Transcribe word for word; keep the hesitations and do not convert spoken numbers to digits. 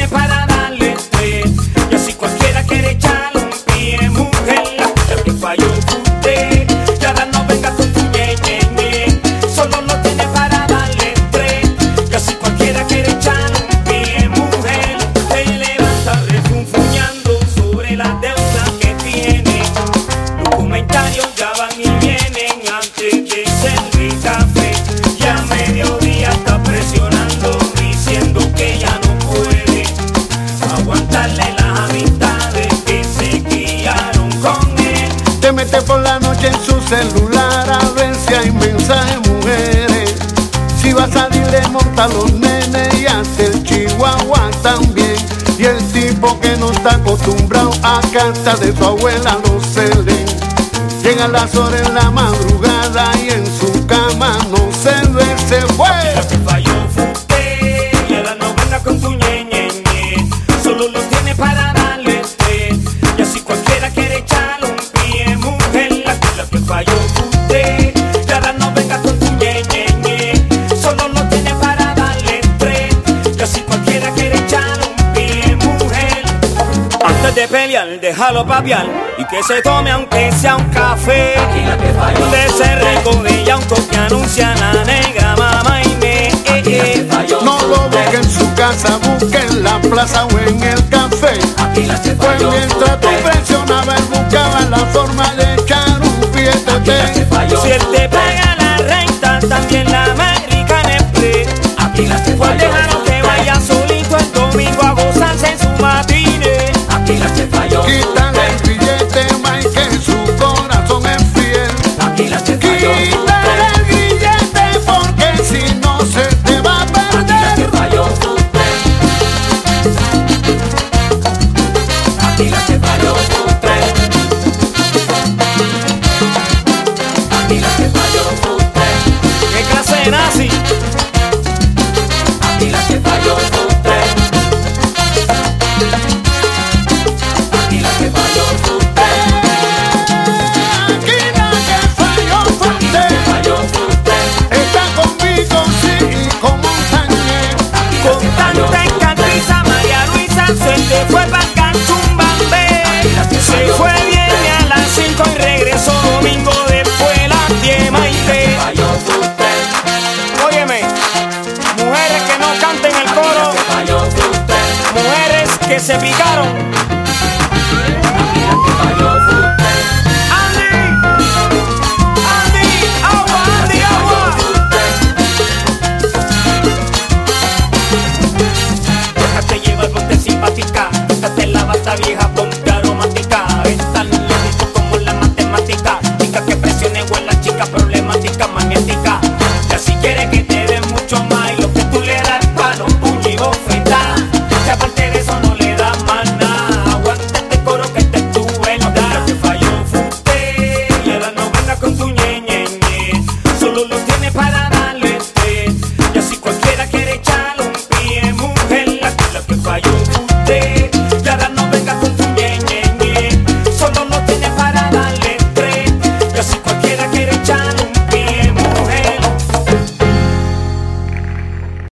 para darle tres. Y así cualquiera quiere echarle un pie, mujer. La que falló fue usted. Y ahora no venga con tu ñe, ñe, ñe. Solo lo tiene para darle tres. Y así cualquiera quiere echarle un pie, mujer. Se levanta refunfuñando sobre la deuda que tiene. Los comentarios ya van y vienen antes de servir café. Y a mediodía está presionando, diciendo que ya no puede aguantarle las amistades que se criaron con él. Te mete por la noche en su celular a ver si hay mensajes, mujeres. Si va a salir le monta a los nenes y hace el chihuahua también. Y el tipo que no está acostumbrado a casa de su abuela lo ceden. Llega a las horas en la madrugada y en su cama no se ve, se fue. La que falló fue usted. Y ahora no venga con tu ñe, ñe, ñe. Solo lo tiene para darle tres. Y así cualquiera quiere echarle un pie, mujer. La que, la que falló fue usted. Y ahora no venga con tu ñe, ñe, ñe. Solo lo tiene para darle tres. Y así cualquiera quiere echarle un pie, mujer. Antes de pelear, déjalo papiar y que se tome aunque sea un café. De ese rico de auto que anuncia la negra mamá y me eh, eh. No lo busque en su casa, busque en la plaza o en el café. Pues mientras tú presionabas, él buscaba la forma de echar un pietete. Si él te paga la renta, también la American Express. Pues déjalo que vaya solito el domingo a gozarse en su matine. Quítale el billete, Mike, que su corazón es fiel. Quítale el grillete porque si no se te va a perder. ¿Qué clase de nazi? Aquí la que falló fue usted. Está conmigo, sí, y con Montañez. Con tanta encantiza, María Luisa se te fue pa' Canchumbambé. Se fue viernes a las cinco y regresó domingo después de las diez, Maite. Óyeme, mujeres que no canten el coro, mujeres que se picaron.